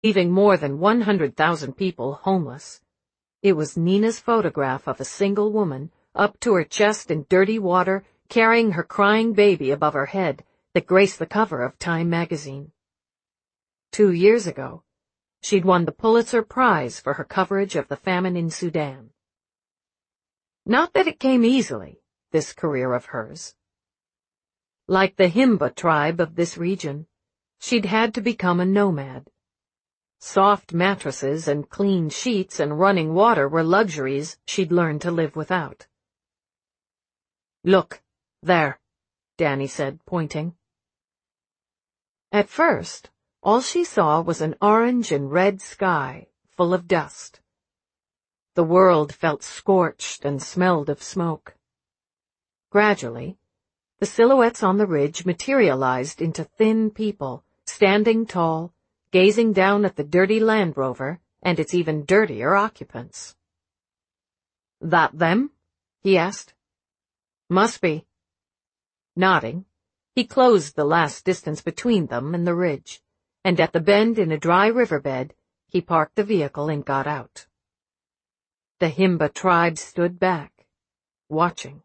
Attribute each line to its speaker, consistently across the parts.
Speaker 1: leaving more than 100,000 people homeless. It was Nina's photograph of a single woman, up to her chest in dirty water, carrying her crying baby above her head, that graced the cover of Time magazine. 2 years ago, she'd won the Pulitzer Prize for her coverage of the famine in Sudan. Not that it came easily, this career of hers. Like the Himba tribe of this region, she'd had to become a nomad. Soft mattresses and clean sheets and running water were luxuries she'd learned to live without. "Look, there," Danny said, pointing. At first, all she saw was an orange and red sky full of dust. The world felt scorched and smelled of smoke. Gradually, the silhouettes on the ridge materialized into thin people, standing tall, gazing down at the dirty Land Rover and its even dirtier occupants. "That them?" he asked. "Must be." Nodding, he closed the last distance between them and the ridge, and at the bend in a dry riverbed, he parked the vehicle and got out. The Himba tribe stood back, watching.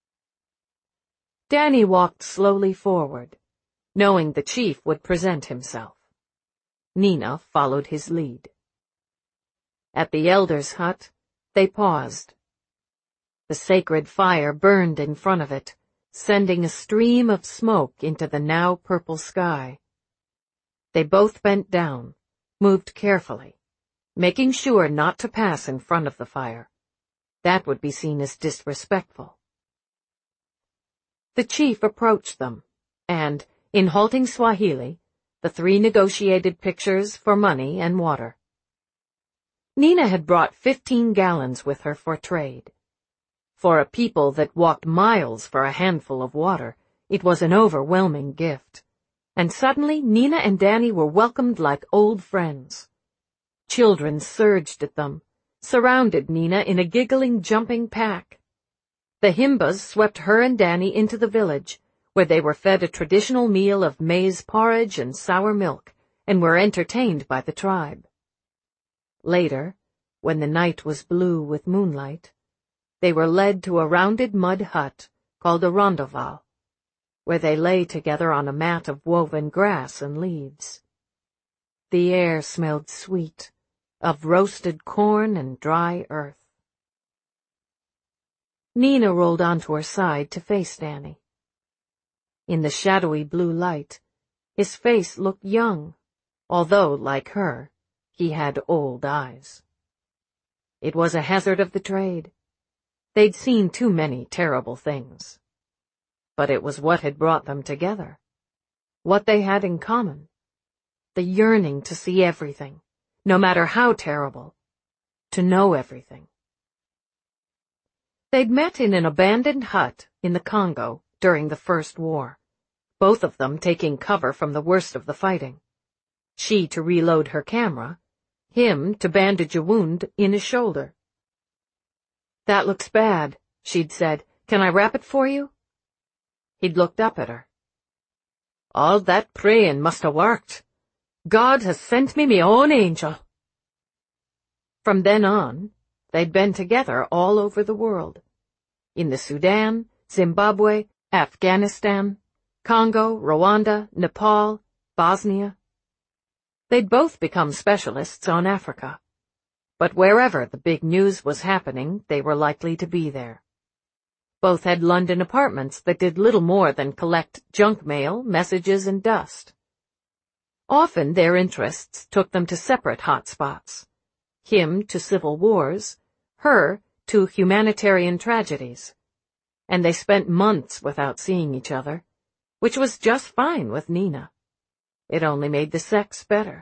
Speaker 1: Danny walked slowly forward, knowing the chief would present himself. Nina followed his lead. At the elder's hut, they paused. The sacred fire burned in front of it, sending a stream of smoke into the now purple sky. They both bent down, moved carefully, making sure not to pass in front of the fire. That would be seen as disrespectful. The chief approached them, and, in halting Swahili, the three negotiated pictures for money and water. Nina had brought 15 gallons with her for trade. For a people that walked miles for a handful of water, it was an overwhelming gift. And suddenly Nina and Danny were welcomed like old friends. Children surged at them, surrounded Nina in a giggling, jumping pack. The Himbas swept her and Danny into the village, where they were fed a traditional meal of maize porridge and sour milk, and were entertained by the tribe. Later, when the night was blue with moonlight, they were led to a rounded mud hut called a rondoval, where they lay together on a mat of woven grass and leaves. The air smelled sweet, of roasted corn and dry earth. Nina rolled onto her side to face Danny. In the shadowy blue light, his face looked young, although, like her, he had old eyes. It was a hazard of the trade. They'd seen too many terrible things. But it was what had brought them together, what they had in common, the yearning to see everything, no matter how terrible, to know everything. They'd met in an abandoned hut in the Congo during the First War, both of them taking cover from the worst of the fighting. She to reload her camera, him to bandage a wound in his shoulder. "That looks bad," she'd said. "Can I wrap it for you?" He'd looked up at her. "All that praying must have worked. God has sent me own angel." From then on, they'd been together all over the world. In the Sudan, Zimbabwe, Afghanistan, Congo, Rwanda, Nepal, Bosnia. They'd both become specialists on Africa. But wherever the big news was happening, they were likely to be there. Both had London apartments that did little more than collect junk mail, messages, and dust. Often their interests took them to separate hot spots. Him to civil wars, her to humanitarian tragedies. And they spent months without seeing each other, which was just fine with Nina. It only made the sex better.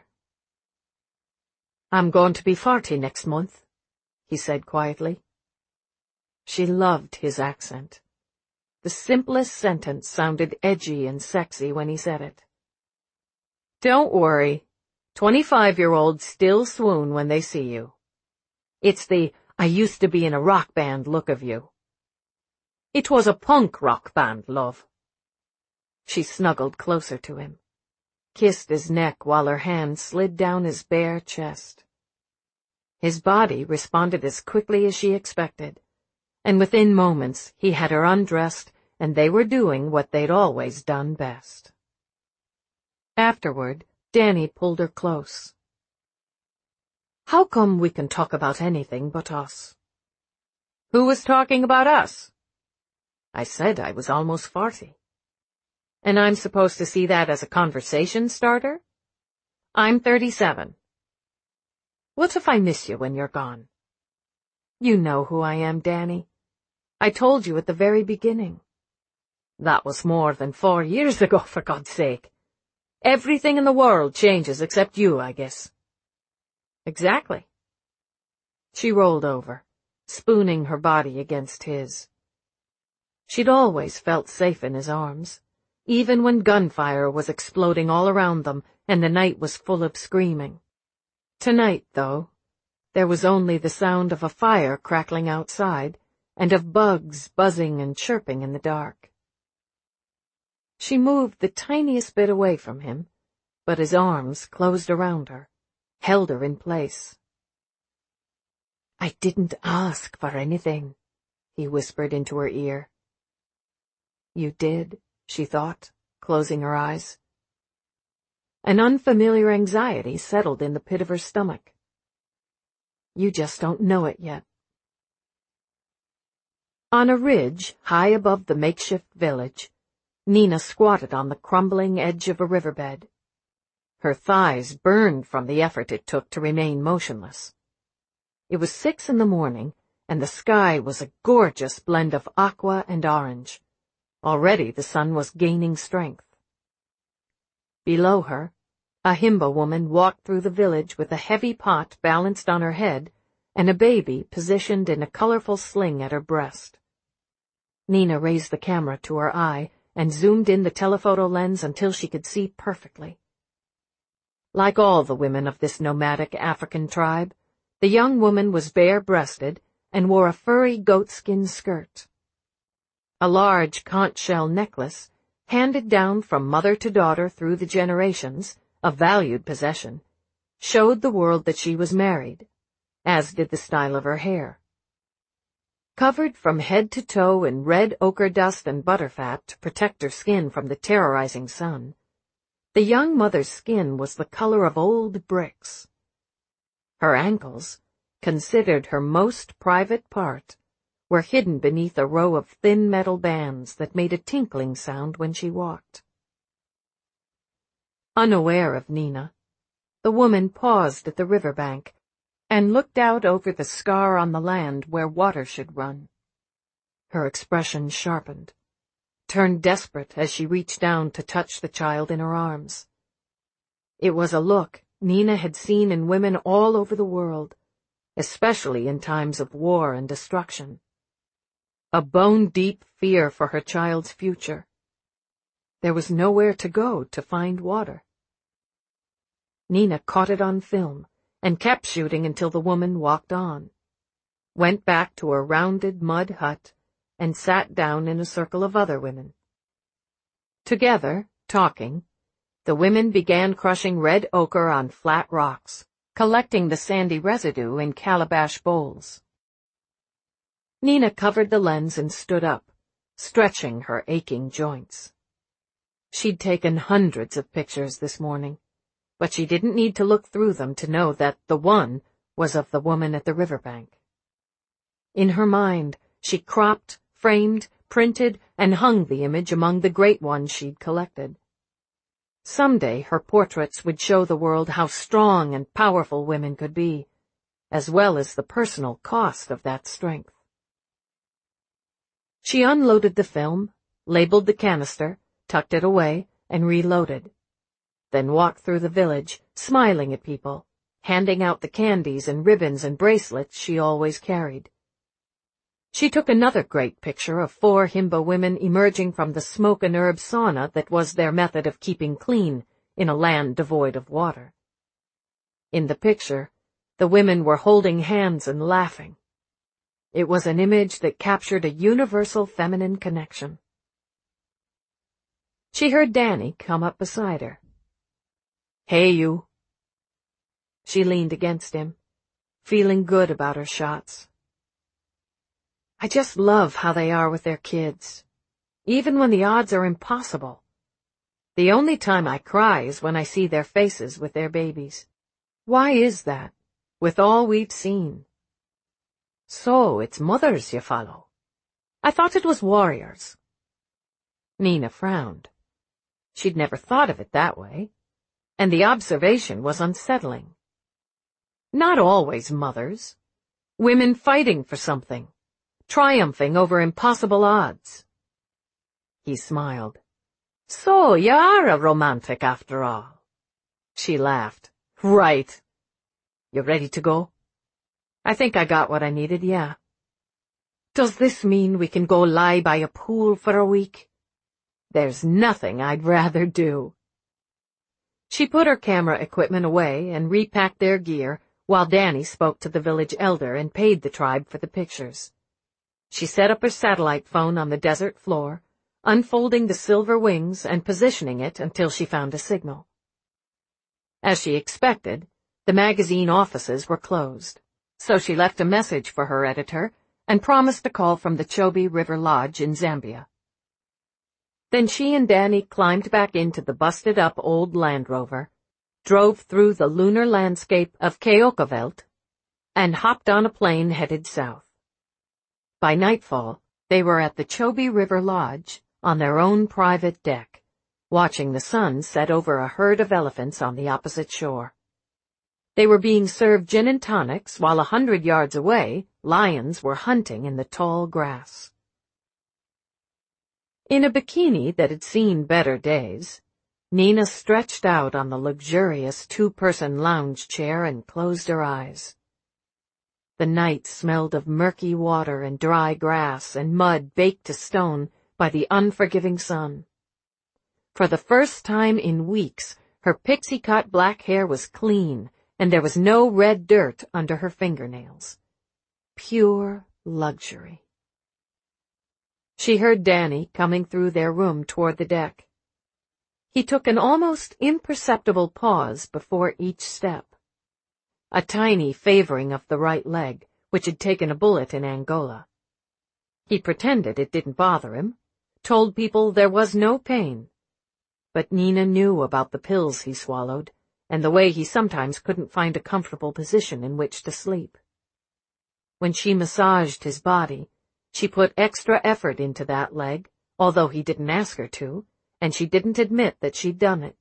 Speaker 1: "I'm going to be 40 next month," he said quietly. She loved his accent. The simplest sentence sounded edgy and sexy when he said it. "Don't worry. 25-year-olds still swoon when they see you. It's the I used to be in a rock band look of you." "It was a punk rock band, love." She snuggled closer to him. kissed his neck while her hand slid down his bare chest. His body responded as quickly as she expected, and within moments he had her undressed and they were doing what they'd always done best. Afterward, Danny pulled her close. "How come we can talk about anything but us?" "Who was talking about us?" "I said I was almost 40. "And I'm supposed to see that as a conversation starter?" "I'm 37. "What if I miss you when you're gone?" "You know who I am, Danny. I told you at the very beginning." "That was more than 4 years ago, for God's sake. Everything in the world changes except you, I guess." "Exactly." She rolled over, spooning her body against his. She'd always felt safe in his arms, even when gunfire was exploding all around them and the night was full of screaming. Tonight, though, there was only the sound of a fire crackling outside and of bugs buzzing and chirping in the dark. She moved the tiniest bit away from him, but his arms closed around her, held her in place. "I didn't ask for anything," he whispered into her ear. "You did," she thought, closing her eyes. An unfamiliar anxiety settled in the pit of her stomach. "You just don't know it yet." On a ridge high above the makeshift village, Nina squatted on the crumbling edge of a riverbed. Her thighs burned from the effort it took to remain motionless. It was 6 a.m, and the sky was a gorgeous blend of aqua and orange. Already the sun was gaining strength. Below her, a Himba woman walked through the village with a heavy pot balanced on her head and a baby positioned in a colorful sling at her breast. Nina raised the camera to her eye and zoomed in the telephoto lens until she could see perfectly. Like all the women of this nomadic African tribe, the young woman was bare-breasted and wore a furry goatskin skirt. A large conch shell necklace, handed down from mother to daughter through the generations, a valued possession, showed the world that she was married, as did the style of her hair. Covered from head to toe in red ochre dust and butterfat to protect her skin from the terrorizing sun, the young mother's skin was the color of old bricks. Her ankles, considered her most private part, were hidden beneath a row of thin metal bands that made a tinkling sound when she walked. Unaware of Nina, the woman paused at the riverbank and looked out over the scar on the land where water should run. Her expression sharpened, turned desperate as she reached down to touch the child in her arms. It was a look Nina had seen in women all over the world, especially in times of war and destruction. A bone-deep fear for her child's future. There was nowhere to go to find water. Nina caught it on film and kept shooting until the woman walked on, went back to her rounded mud hut, and sat down in a circle of other women. Together, talking, the women began crushing red ochre on flat rocks, collecting the sandy residue in calabash bowls. Nina covered the lens and stood up, stretching her aching joints. She'd taken hundreds of pictures this morning, but she didn't need to look through them to know that the one was of the woman at the riverbank. In her mind, she cropped, framed, printed, and hung the image among the great ones she'd collected. Someday her portraits would show the world how strong and powerful women could be, as well as the personal cost of that strength. She unloaded the film, labeled the canister, tucked it away, and reloaded. Then walked through the village, smiling at people, handing out the candies and ribbons and bracelets she always carried. She took another great picture of 4 Himba women emerging from the smoke and herb sauna that was their method of keeping clean in a land devoid of water. In the picture, the women were holding hands and laughing. It was an image that captured a universal feminine connection. She heard Danny come up beside her. Hey, you. She leaned against him, feeling good about her shots. I just love how they are with their kids, even when the odds are impossible. The only time I cry is when I see their faces with their babies. Why is that, with all we've seen? So it's mothers you follow. I thought it was warriors. Nina frowned. She'd never thought of it that way, and the observation was unsettling. Not always mothers. Women fighting for something, triumphing over impossible odds. He smiled. So you are a romantic after all. She laughed. Right. You ready to go? I think I got what I needed, yeah. Does this mean we can go lie by a pool for a week? There's nothing I'd rather do. She put her camera equipment away and repacked their gear while Danny spoke to the village elder and paid the tribe for the pictures. She set up her satellite phone on the desert floor, unfolding the silver wings and positioning it until she found a signal. As she expected, the magazine offices were closed, so she left a message for her editor and promised a call from the Chobe River Lodge in Zambia. Then she and Danny climbed back into the busted-up old Land Rover, drove through the lunar landscape of Keokavelt, and hopped on a plane headed south. By nightfall, they were at the Chobe River Lodge on their own private deck, watching the sun set over a herd of elephants on the opposite shore. They were being served gin and tonics while 100 yards away, lions were hunting in the tall grass. In a bikini that had seen better days, Nina stretched out on the luxurious two-person lounge chair and closed her eyes. The night smelled of murky water and dry grass and mud baked to stone by the unforgiving sun. For the first time in weeks, her pixie-cut black hair was clean, and there was no red dirt under her fingernails. Pure luxury. She heard Danny coming through their room toward the deck. He took an almost imperceptible pause before each step. A tiny favoring of the right leg, which had taken a bullet in Angola. He pretended it didn't bother him, told people there was no pain. But Nina knew about the pills he swallowed, and the way he sometimes couldn't find a comfortable position in which to sleep. When she massaged his body, she put extra effort into that leg, although he didn't ask her to, and she didn't admit that she'd done it.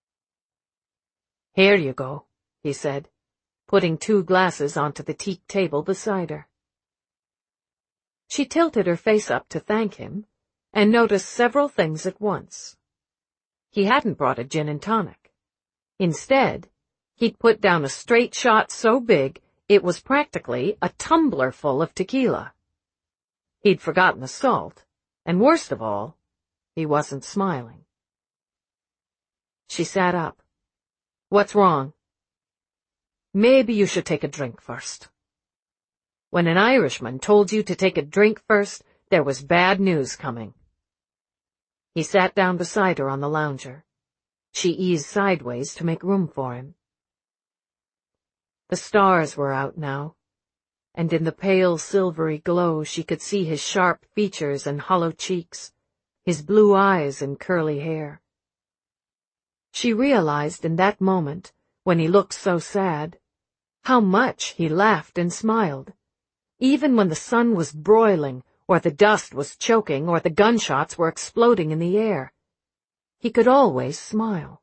Speaker 1: Here you go, he said, putting 2 glasses onto the teak table beside her. She tilted her face up to thank him, and noticed several things at once. He hadn't brought a gin and tonic. Instead, he'd put down a straight shot so big it was practically a tumbler full of tequila. He'd forgotten the salt, and worst of all, he wasn't smiling. She sat up. What's wrong? Maybe you should take a drink first. When an Irishman told you to take a drink first, there was bad news coming. He sat down beside her on the lounger. She eased sideways to make room for him. The stars were out now, and in the pale silvery glow she could see his sharp features and hollow cheeks, his blue eyes and curly hair. She realized in that moment, when he looked so sad, how much he laughed and smiled, even when the sun was broiling, or the dust was choking, or the gunshots were exploding in the air. He could always smile.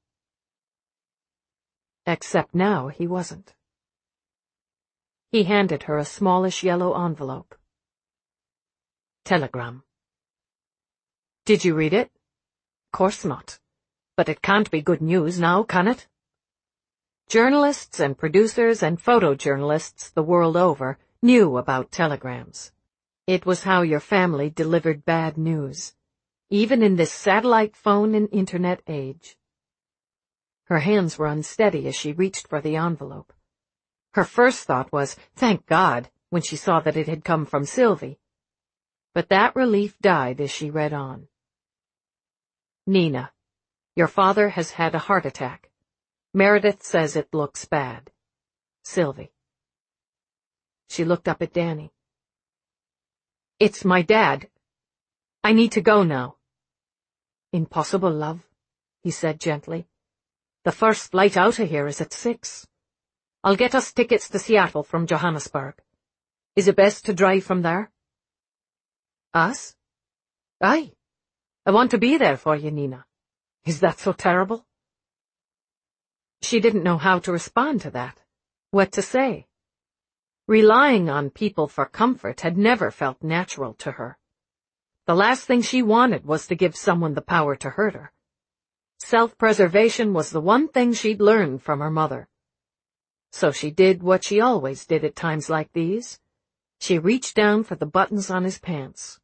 Speaker 1: Except now he wasn't. He handed her a smallish yellow envelope. Telegram. Did you read it? Course not. But it can't be good news now, can it? Journalists and producers and photojournalists the world over knew about telegrams. It was how your family delivered bad news, even in this satellite phone and internet age. Her hands were unsteady as she reached for the envelope. Her first thought was, thank God, when she saw that it had come from Sylvie. But that relief died as she read on. Nina, your father has had a heart attack. Meredith says it looks bad. Sylvie. She looked up at Danny. It's my dad. I need to go now. Impossible, love, he said gently. The first flight out of here is at 6. I'll get us tickets to Seattle from Johannesburg. Is it best to drive from there? Us? Aye. I want to be there for you, Nina. Is that so terrible? She didn't know how to respond to that, what to say. Relying on people for comfort had never felt natural to her. The last thing she wanted was to give someone the power to hurt her. Self-preservation was the one thing she'd learned from her mother. So she did what she always did at times like these. She reached down for the buttons on his pants.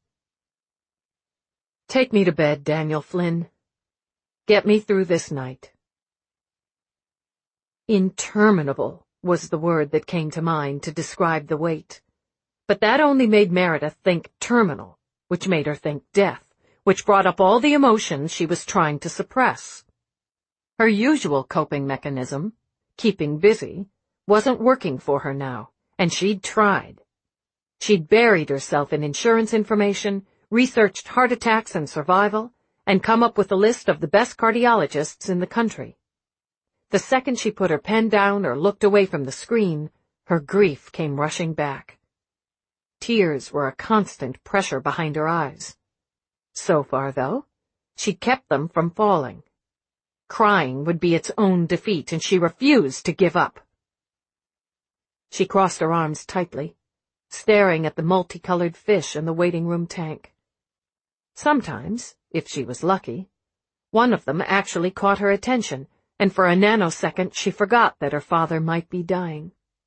Speaker 1: Take me to bed, Daniel Flynn. Get me through this night. Interminable was the word that came to mind to describe the wait. But that only made Meredith think terminal, which made her think death, which brought up all the emotions she was trying to suppress. Her usual coping mechanism, keeping busy, wasn't working for her now, and she'd tried. She'd buried herself in insurance information, researched heart attacks and survival, and come up with a list of the best cardiologists in the country. The second she put her pen down or looked away from the screen, her grief came rushing back. Tears were a constant pressure behind her eyes. So far, though, she'd kept them from falling. Crying would be its own defeat, and she refused to give up. She crossed her arms tightly, staring at the multicolored fish in the waiting room tank. Sometimes, if she was lucky, one of them actually caught her attention, and for a nanosecond she forgot that her father might be dying.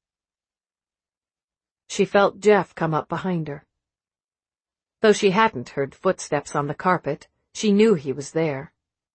Speaker 1: She felt Jeff come up behind her. Though she hadn't heard footsteps on the carpet, she knew he was there.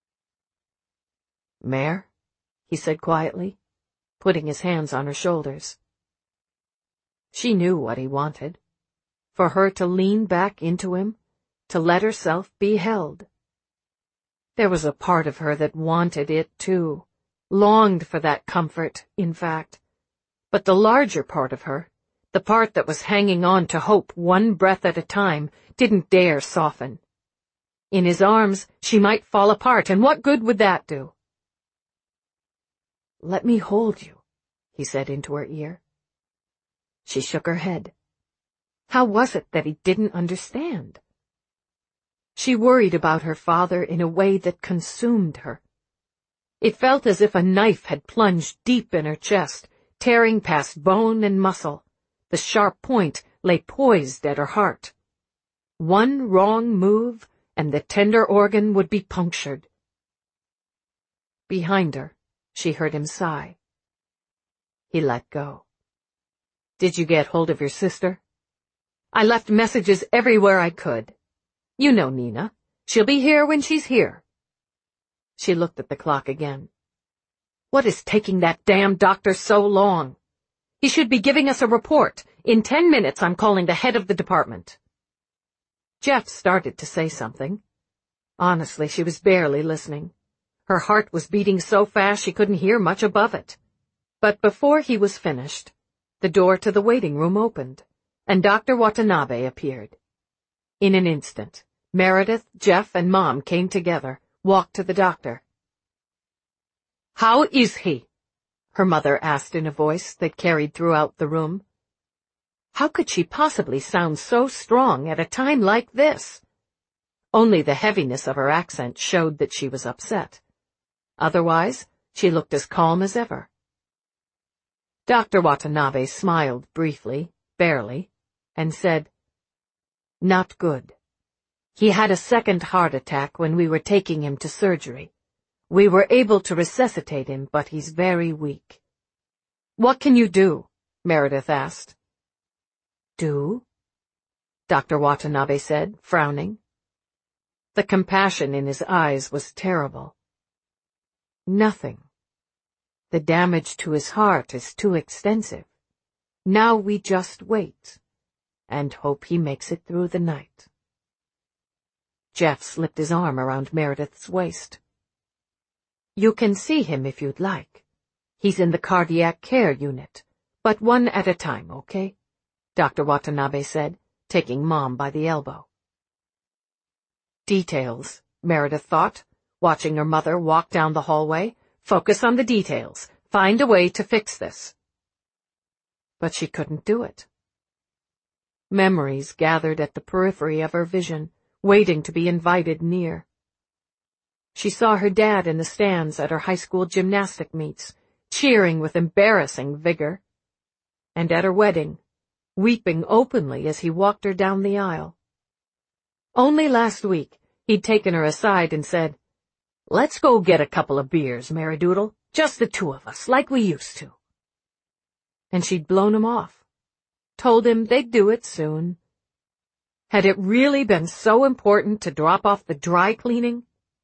Speaker 1: Mare, he said quietly, putting his hands on her shoulders. She knew what he wanted. For her to lean back into him, to let herself be held. There was a part of her that wanted it, too, longed for that comfort, in fact. But the larger part of her, the part that was hanging on to hope one breath at a time, didn't dare soften. In his arms, she might fall apart, and what good would that do? Let me hold you, he said into her ear. She shook her head. How was it that he didn't understand? She worried about her father in a way that consumed her. It felt as if a knife had plunged deep in her chest, tearing past bone and muscle. The sharp point lay poised at her heart. One wrong move, and the tender organ would be punctured. Behind her, she heard him sigh. He let go. Did you get hold of your sister? I left messages everywhere I could. You know Nina. She'll be here when she's here. She looked at the clock again. What is taking that damn doctor so long? He should be giving us a report. In 10 minutes I'm calling the head of the department. Jeff started to say something. Honestly, she was barely listening. Her heart was beating so fast she couldn't hear much above it. But before he was finished, the door to the waiting room opened, and Dr. Watanabe appeared. In an instant, Meredith, Jeff, and Mom came together, walked to the doctor. How is he? Her mother asked in a voice that carried throughout the room. How could she possibly sound so strong at a time like this? Only the heaviness of her accent showed that she was upset. Otherwise, she looked as calm as ever. Dr. Watanabe smiled briefly, barely, and said, Not good. He had a second heart attack when we were taking him to surgery. We were able to resuscitate him, but he's very weak. What can you do? Meredith asked. Do? Dr. Watanabe said, frowning. The compassion in his eyes was terrible. Nothing. The damage to his heart is too extensive. Now we just wait, and hope he makes it through the night. Jeff slipped his arm around Meredith's waist. You can see him if you'd like. He's in the cardiac care unit, but one at a time, okay? Dr. Watanabe said, taking Mom by the elbow. Details, Meredith thought, watching her mother walk down the hallway. Focus on the details. Find a way to fix this. But she couldn't do it. Memories gathered at the periphery of her vision, waiting to be invited near. She saw her dad in the stands at her high school gymnastic meets, cheering with embarrassing vigor, and at her wedding, weeping openly as he walked her down the aisle. Only last week, he'd taken her aside and said, "Let's go get a couple of beers, Maridoodle, just the two of us, like we used to." And she'd blown him off, told him they'd do it soon. Had it really been so important to drop off the dry cleaning?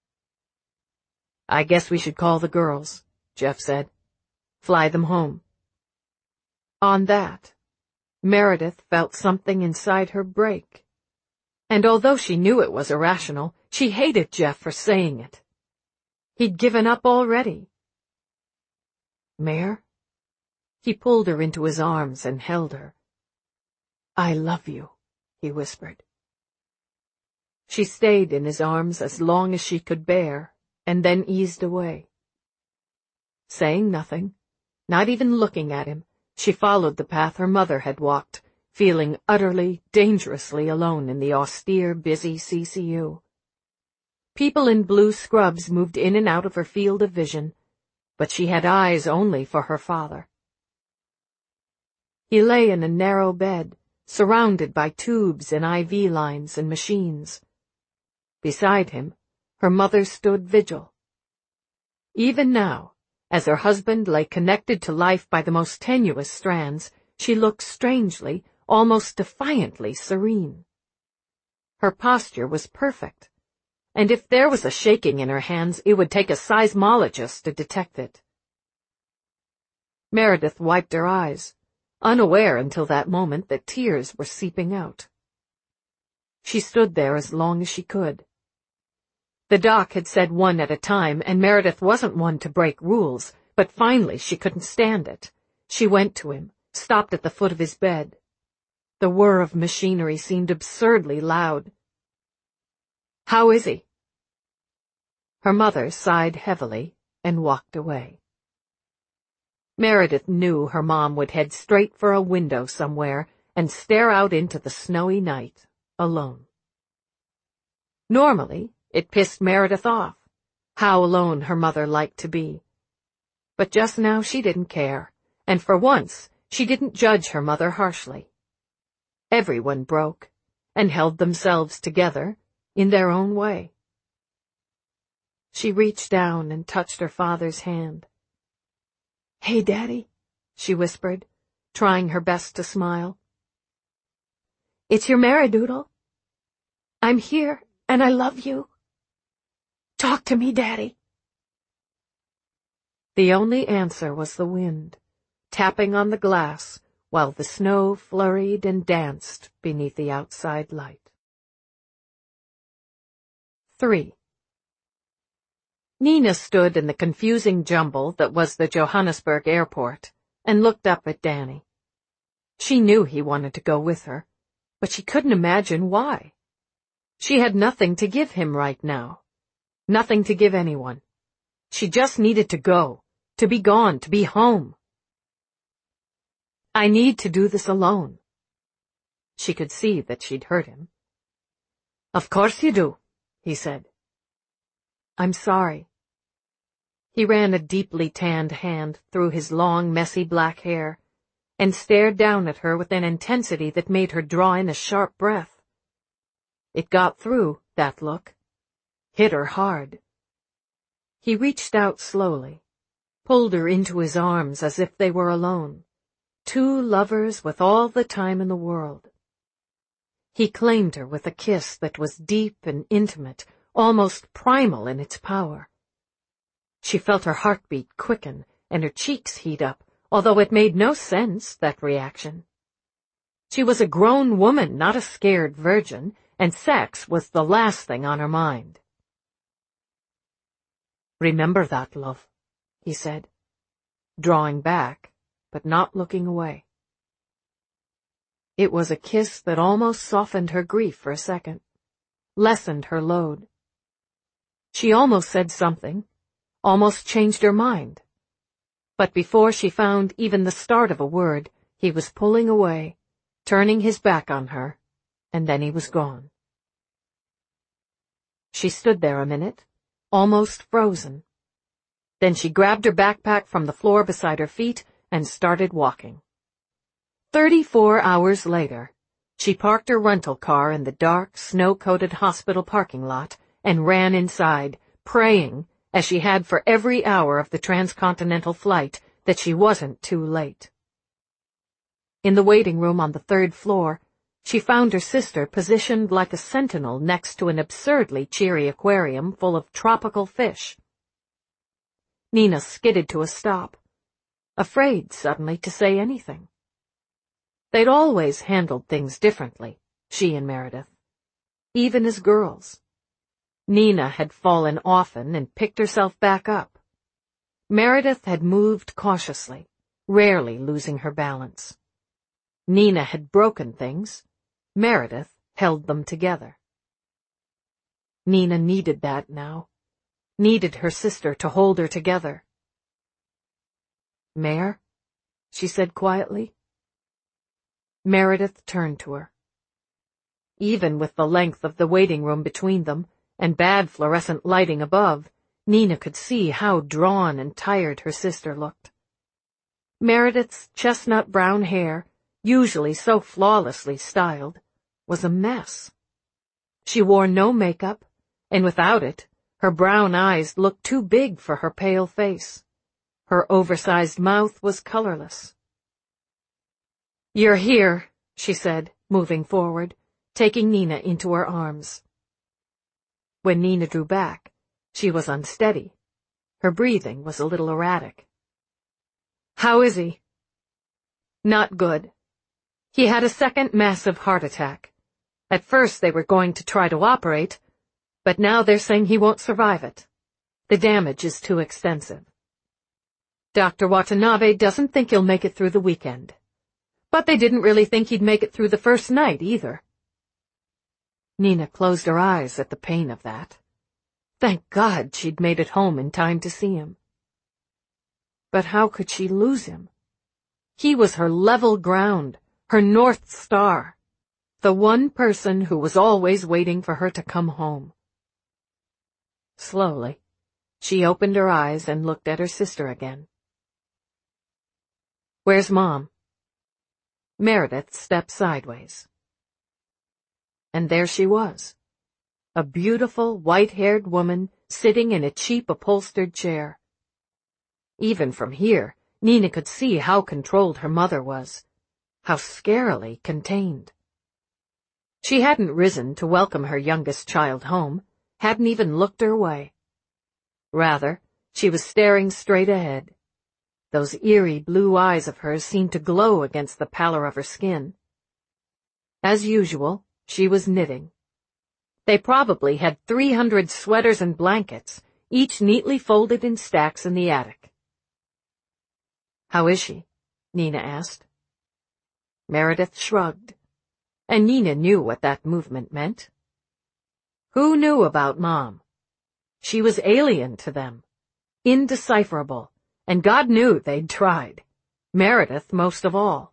Speaker 1: "I guess we should call the girls," Jeff said. "Fly them home." On that, Meredith felt something inside her break. And although she knew it was irrational, she hated Jeff for saying it. He'd given up already. "Mare?" He pulled her into his arms and held her. "I love you," he whispered. She stayed in his arms as long as she could bear, and then eased away. Saying nothing, not even looking at him, she followed the path her mother had walked, feeling utterly, dangerously alone in the austere, busy CCU. People in blue scrubs moved in and out of her field of vision, but she had eyes only for her father. He lay in a narrow bed, surrounded by tubes and IV lines and machines. Beside him, her mother stood vigil. Even now, as her husband lay connected to life by the most tenuous strands, she looked strangely, almost defiantly serene. Her posture was perfect, and if there was a shaking in her hands, it would take a seismologist to detect it. Meredith wiped her eyes, unaware until that moment that tears were seeping out. She stood there as long as she could. The doc had said one at a time, and Meredith wasn't one to break rules, but finally she couldn't stand it. She went to him, stopped at the foot of his bed. The whir of machinery seemed absurdly loud. "How is he?" Her mother sighed heavily and walked away. Meredith knew her mom would head straight for a window somewhere and stare out into the snowy night, alone. Normally, it pissed Meredith off, how alone her mother liked to be. But just now she didn't care, and for once she didn't judge her mother harshly. Everyone broke, and held themselves together in their own way. She reached down and touched her father's hand. "Hey, Daddy," she whispered, trying her best to smile. "It's your Maridoodle. I'm here, and I love you. Talk to me, Daddy." The only answer was the wind, tapping on the glass while the snow flurried and danced beneath the outside light. 3. Nina stood in the confusing jumble that was the Johannesburg airport and looked up at Danny. She knew he wanted to go with her, but she couldn't imagine why. She had nothing to give him right now. Nothing to give anyone. She just needed to go, to be gone, to be home. "I need to do this alone." She could see that she'd hurt him. "Of course you do," he said. "I'm sorry." He ran a deeply tanned hand through his long, messy black hair and stared down at her with an intensity that made her draw in a sharp breath. It got through, that look. Hit her hard. He reached out slowly, pulled her into his arms as if they were alone, two lovers with all the time in the world. He claimed her with a kiss that was deep and intimate, almost primal in its power. She felt her heartbeat quicken and her cheeks heat up, although it made no sense, that reaction. She was a grown woman, not a scared virgin, and sex was the last thing on her mind. "Remember that, love," he said. drawing back, but not looking away. It was a kiss that almost softened her grief for a second, lessened her load. She almost said something, almost changed her mind. But before she found even the start of a word, he was pulling away, turning his back on her, and then he was gone. She stood there a minute, almost frozen. Then she grabbed her backpack from the floor beside her feet and started walking. 34 hours later, she parked her rental car in the dark, snow-coated hospital parking lot and ran inside, praying, as she had for every hour of the transcontinental flight, that she wasn't too late. In the waiting room on the 3rd floor, she found her sister positioned like a sentinel next to an absurdly cheery aquarium full of tropical fish. Nina skidded to a stop, afraid suddenly to say anything. They'd always handled things differently, she and Meredith, even as girls. Nina had fallen often and picked herself back up. Meredith had moved cautiously, rarely losing her balance. Nina had broken things. Meredith held them together. Nina needed that now, needed her sister to hold her together. "Mare?" she said quietly. Meredith turned to her. Even with the length of the waiting room between them and bad fluorescent lighting above, Nina could see how drawn and tired her sister looked. Meredith's chestnut brown hair, usually so flawlessly styled, was a mess. She wore no makeup, and without it, her brown eyes looked too big for her pale face. Her oversized mouth was colorless. "You're here," she said, moving forward, taking Nina into her arms. When Nina drew back, she was unsteady. Her breathing was a little erratic. "How is he?" "Not good. He had a second massive heart attack. At first they were going to try to operate, but now they're saying he won't survive it. The damage is too extensive. Dr. Watanabe doesn't think he'll make it through the weekend. But they didn't really think he'd make it through the first night, either." Nina closed her eyes at the pain of that. Thank God she'd made it home in time to see him. But how could she lose him? He was her level ground, her North Star, the one person who was always waiting for her to come home. Slowly, she opened her eyes and looked at her sister again. "Where's Mom?" Meredith stepped sideways. And there she was, a beautiful, white-haired woman sitting in a cheap upholstered chair. Even from here, Nina could see how controlled her mother was, how scarily contained. She hadn't risen to welcome her youngest child home, hadn't even looked her way. Rather, she was staring straight ahead. Those eerie blue eyes of hers seemed to glow against the pallor of her skin. As usual, she was knitting. They probably had 300 sweaters and blankets, each neatly folded in stacks in the attic. "How is she?" Nina asked. Meredith shrugged, and Nina knew what that movement meant. Who knew about Mom? She was alien to them, indecipherable, and God knew they'd tried, Meredith most of all.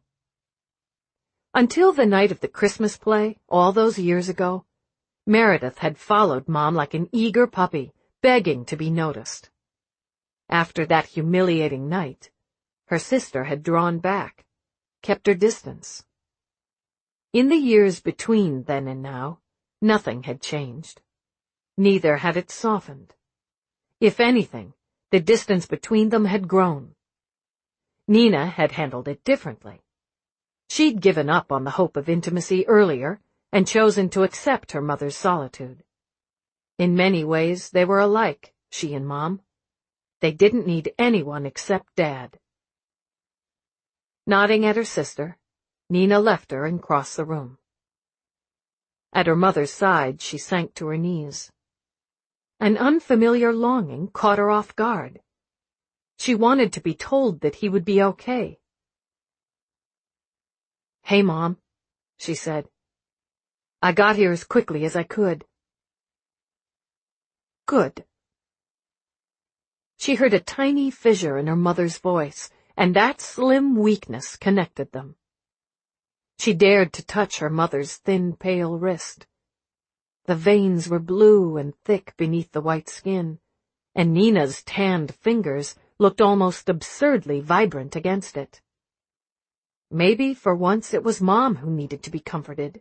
Speaker 1: Until the night of the Christmas play, all those years ago, Meredith had followed Mom like an eager puppy, begging to be noticed. After that humiliating night, her sister had drawn back, kept her distance. In the years between then and now, nothing had changed. Neither had it softened. If anything, the distance between them had grown. Nina had handled it differently. She'd given up on the hope of intimacy earlier and chosen to accept her mother's solitude. In many ways, they were alike, she and Mom. They didn't need anyone except Dad. Nodding at her sister, Nina left her and crossed the room. At her mother's side, she sank to her knees. An unfamiliar longing caught her off guard. She wanted to be told that he would be okay. "Hey, Mom," she said. "I got here as quickly as I could." "Good." She heard a tiny fissure in her mother's voice, and that slim weakness connected them. She dared to touch her mother's thin, pale wrist. The veins were blue and thick beneath the white skin, and Nina's tanned fingers looked almost absurdly vibrant against it. Maybe for once it was Mom who needed to be comforted.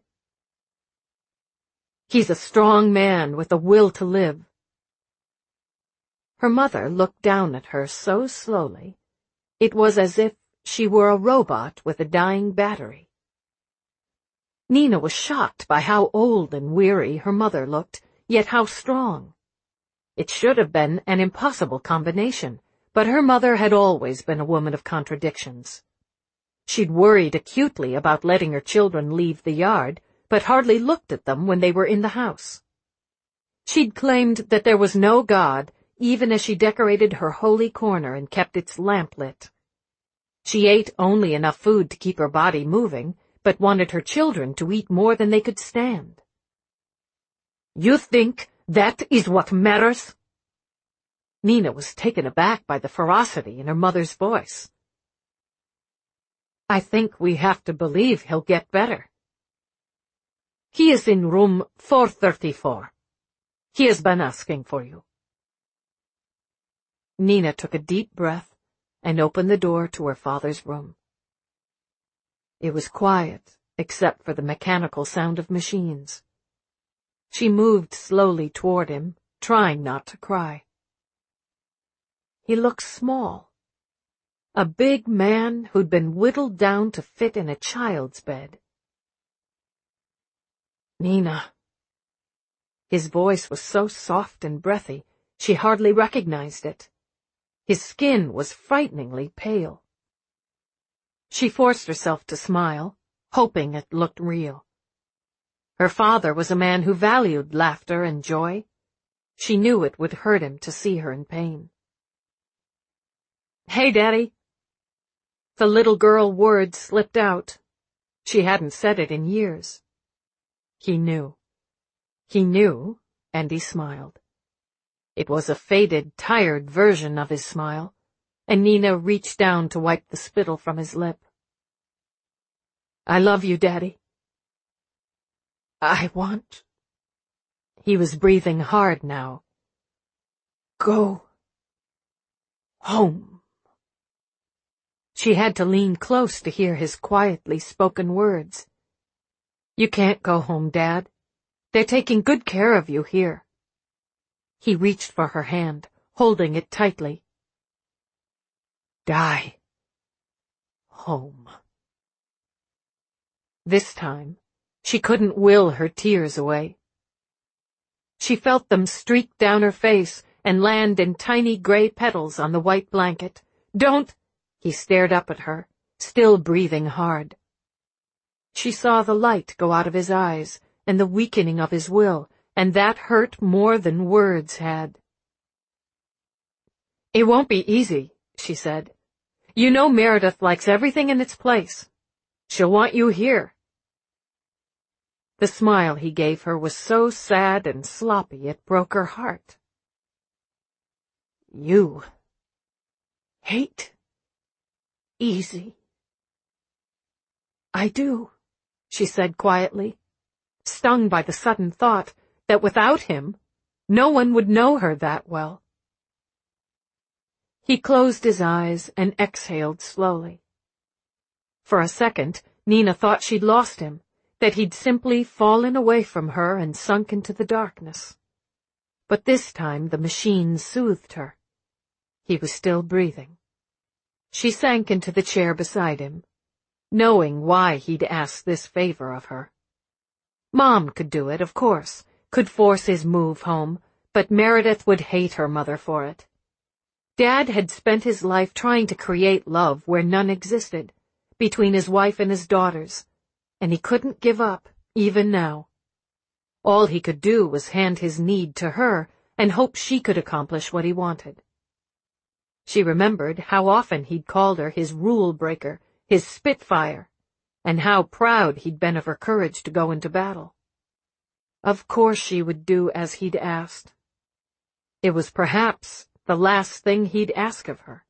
Speaker 1: "He's a strong man with a will to live." Her mother looked down at her so slowly, it was as if she were a robot with a dying battery. Nina was shocked by how old and weary her mother looked, yet how strong. It should have been an impossible combination, but her mother had always been a woman of contradictions. She'd worried acutely about letting her children leave the yard, but hardly looked at them when they were in the house. She'd claimed that there was no God, even as she decorated her holy corner and kept its lamp lit. She ate only enough food to keep her body moving, but wanted her children to eat more than they could stand. "You think that is what matters?" Nina was taken aback by the ferocity in her mother's voice. "I think we have to believe he'll get better. He is in room 434. He has been asking for you." Nina took a deep breath and opened the door to her father's room. It was quiet, except for the mechanical sound of machines. She moved slowly toward him, trying not to cry. He looked small. A big man who'd been whittled down to fit in a child's bed. "Nina." His voice was so soft and breathy, she hardly recognized it. His skin was frighteningly pale. She forced herself to smile, hoping it looked real. Her father was a man who valued laughter and joy. She knew it would hurt him to see her in pain. "Hey, Daddy." The little girl word slipped out. She hadn't said it in years. He knew. He knew, and he smiled. It was a faded, tired version of his smile, and Nina reached down to wipe the spittle from his lip. "I love you, Daddy." "I want—" He was breathing hard now. "Go home." She had to lean close to hear his quietly spoken words. "You can't go home, Dad. They're taking good care of you here." He reached for her hand, holding it tightly. "Die. Home." This time, she couldn't will her tears away. She felt them streak down her face and land in tiny gray petals on the white blanket. "Don't!" He stared up at her, still breathing hard. She saw the light go out of his eyes and the weakening of his will, and that hurt more than words had. "It won't be easy," she said. "You know Meredith likes everything in its place. She'll want you here." The smile he gave her was so sad and sloppy it broke her heart. "You hate easy." "I do," she said quietly, stung by the sudden thought that without him, no one would know her that well. He closed his eyes and exhaled slowly. For a second, Nina thought she'd lost him, that he'd simply fallen away from her and sunk into the darkness. But this time the machine soothed her. He was still breathing. She sank into the chair beside him, knowing why he'd asked this favor of her. Mom could do it, of course, could force his move home, but Meredith would hate her mother for it. Dad had spent his life trying to create love where none existed, between his wife and his daughters, and he couldn't give up, even now. All he could do was hand his need to her and hope she could accomplish what he wanted. She remembered how often he'd called her his rule breaker, his Spitfire, and how proud he'd been of her courage to go into battle. Of course she would do as he'd asked. It was perhaps the last thing he'd ask of her.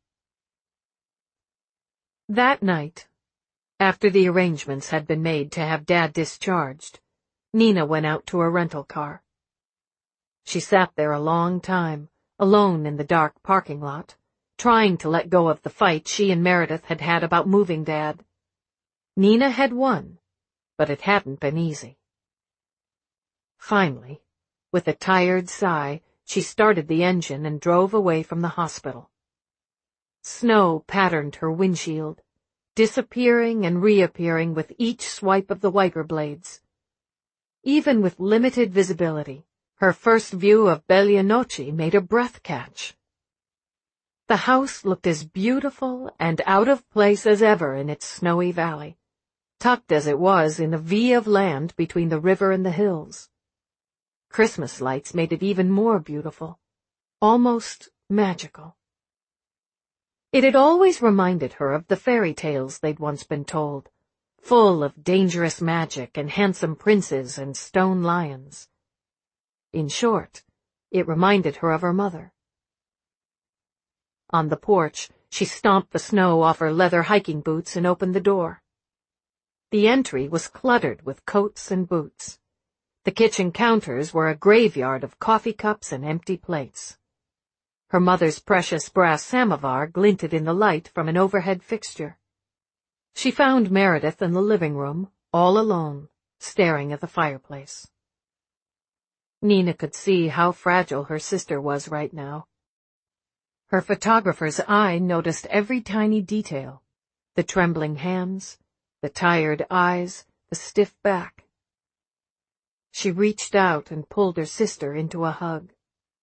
Speaker 1: That night, after the arrangements had been made to have Dad discharged, Nina went out to a rental car. She sat there a long time, alone in the dark parking lot, trying to let go of the fight she and Meredith had had about moving Dad. Nina had won, but it hadn't been easy. Finally, with a tired sigh, she started the engine and drove away from the hospital. Snow patterned her windshield, disappearing and reappearing with each swipe of the wiper blades. Even with limited visibility, her first view of Belyanochi made her breath catch. The house looked as beautiful and out of place as ever in its snowy valley, tucked as it was in a V of land between the river and the hills. Christmas lights made it even more beautiful, almost magical. It had always reminded her of the fairy tales they'd once been told, full of dangerous magic and handsome princes and stone lions. In short, it reminded her of her mother. On the porch, she stomped the snow off her leather hiking boots and opened the door. The entry was cluttered with coats and boots. The kitchen counters were a graveyard of coffee cups and empty plates. Her mother's precious brass samovar glinted in the light from an overhead fixture. She found Meredith in the living room, all alone, staring at the fireplace. Nina could see how fragile her sister was right now. Her photographer's eye noticed every tiny detail, the trembling hands, the tired eyes, the stiff back. She reached out and pulled her sister into a hug.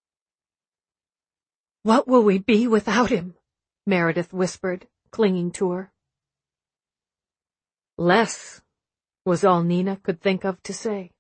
Speaker 1: "What will we be without him?" Meredith whispered, clinging to her. "Less," was all Nina could think of to say.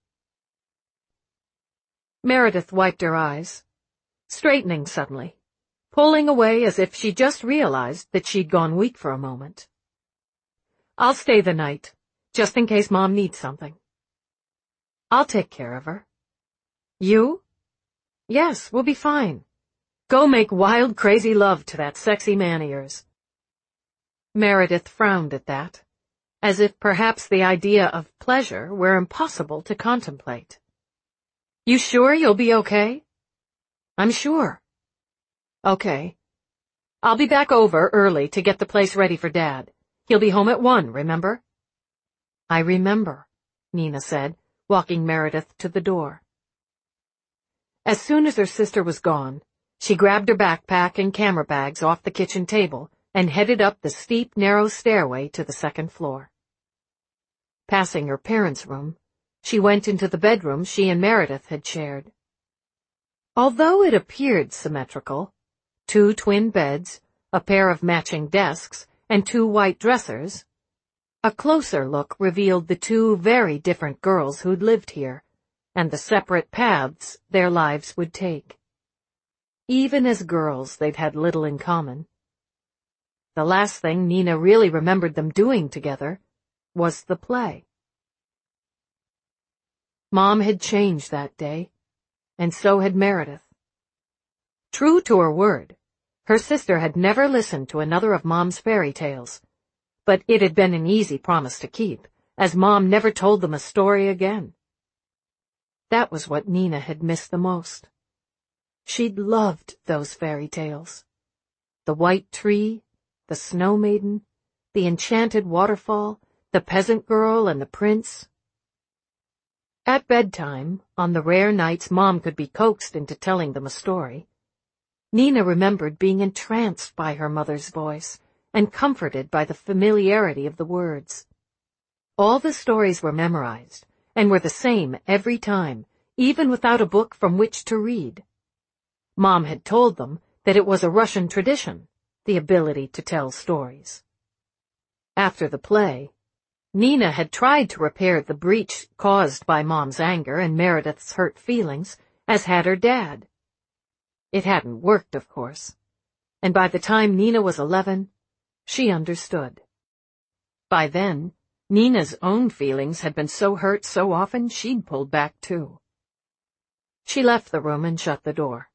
Speaker 1: Meredith wiped her eyes, straightening suddenly, pulling away as if she just realized that she'd gone weak for a moment. "I'll stay the night, just in case Mom needs something. I'll take care of her." "You?" "Yes, we'll be fine. Go make wild, crazy love to that sexy man of yours." Meredith frowned at that, as if perhaps the idea of pleasure were impossible to contemplate. "You sure you'll be okay?" "I'm sure." "Okay. I'll be back over early to get the place ready for Dad. He'll be home at 1, remember?" "I remember," Nina said, walking Meredith to the door. As soon as her sister was gone, she grabbed her backpack and camera bags off the kitchen table and headed up the steep, narrow stairway to the second floor. Passing her parents' room, she went into the bedroom she and Meredith had shared. Although it appeared symmetrical, 2 twin beds, a pair of matching desks, and 2 white dressers, a closer look revealed the 2 very different girls who'd lived here, and the separate paths their lives would take. Even as girls, they'd had little in common. The last thing Nina really remembered them doing together was the play. Mom had changed that day, and so had Meredith. True to her word, her sister had never listened to another of Mom's fairy tales, but it had been an easy promise to keep, as Mom never told them a story again. That was what Nina had missed the most. She'd loved those fairy tales. The white tree, the snow maiden, the enchanted waterfall, the peasant girl and the prince. At bedtime, on the rare nights Mom could be coaxed into telling them a story, Nina remembered being entranced by her mother's voice and comforted by the familiarity of the words. All the stories were memorized and were the same every time, even without a book from which to read. Mom had told them that it was a Russian tradition, the ability to tell stories. After the play, Nina had tried to repair the breach caused by Mom's anger and Meredith's hurt feelings, as had her dad. It hadn't worked, of course. and by the time Nina was 11, she understood. By then, Nina's own feelings had been so hurt so often she'd pulled back too. She left the room and shut the door.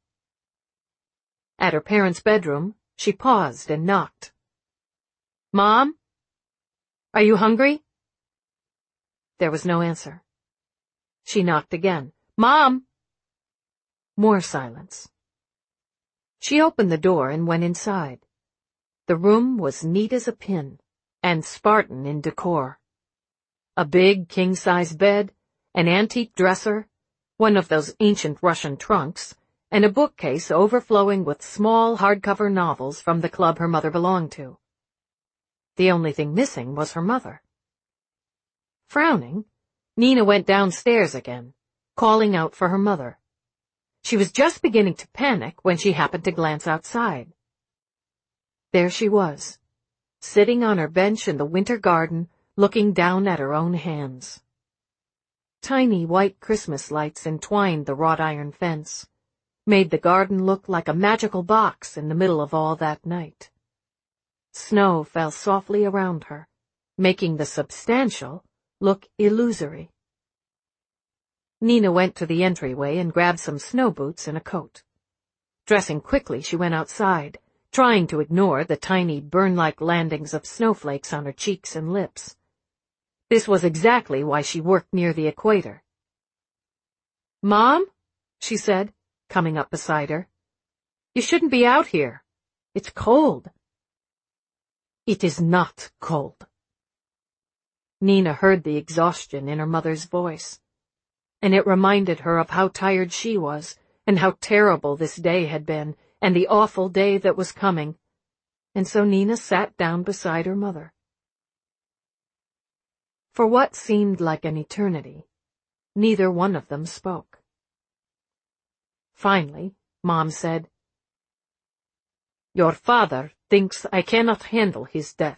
Speaker 1: At her parents' bedroom, she paused and knocked. "Mom? Are you hungry?" There was no answer. She knocked again. "Mom!" More silence. She opened the door and went inside. The room was neat as a pin, and Spartan in decor. A big king-size bed, an antique dresser, one of those ancient Russian trunks, and a bookcase overflowing with small hardcover novels from the club her mother belonged to. The only thing missing was her mother. Frowning, Nina went downstairs again, calling out for her mother. She was just beginning to panic when she happened to glance outside. There she was, sitting on her bench in the winter garden, looking down at her own hands. Tiny white Christmas lights entwined the wrought iron fence, made the garden look like a magical box in the middle of all that night. Snow fell softly around her, making the substantial look illusory. Nina went to the entryway and grabbed some snow boots and a coat. Dressing quickly, she went outside, trying to ignore the tiny burn-like landings of snowflakes on her cheeks and lips. This was exactly why she worked near the equator. "Mom," she said, coming up beside her, "you shouldn't be out here. It's cold." "It is not cold." Nina heard the exhaustion in her mother's voice, and it reminded her of how tired she was, and how terrible this day had been, and the awful day that was coming, and so Nina sat down beside her mother. For what seemed like an eternity, neither one of them spoke. Finally, Mom said, "Your father thinks I cannot handle his death."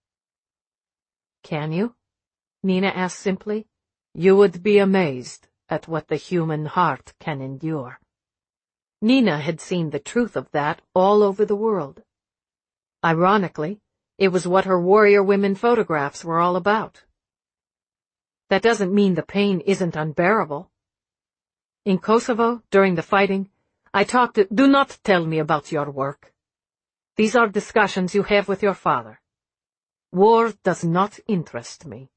Speaker 1: "Can you?" Nina asked simply. "You would be amazed at what the human heart can endure." Nina had seen the truth of that all over the world. Ironically, it was what her warrior women photographs were all about. That doesn't mean the pain isn't unbearable. In Kosovo, during the fighting, I talked to— "Do not tell me about your work. These are discussions you have with your father. War does not interest me."